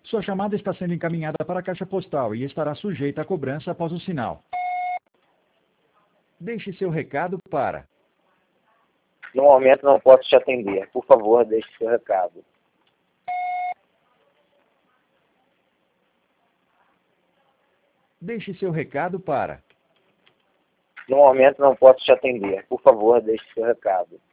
Sua chamada está sendo encaminhada para a caixa postal e estará sujeita a cobrança após o sinal. Deixe seu recado para... No momento não posso te atender. Por favor, deixe seu recado. Deixe seu recado para... No momento não posso te atender. Por favor, deixe seu recado.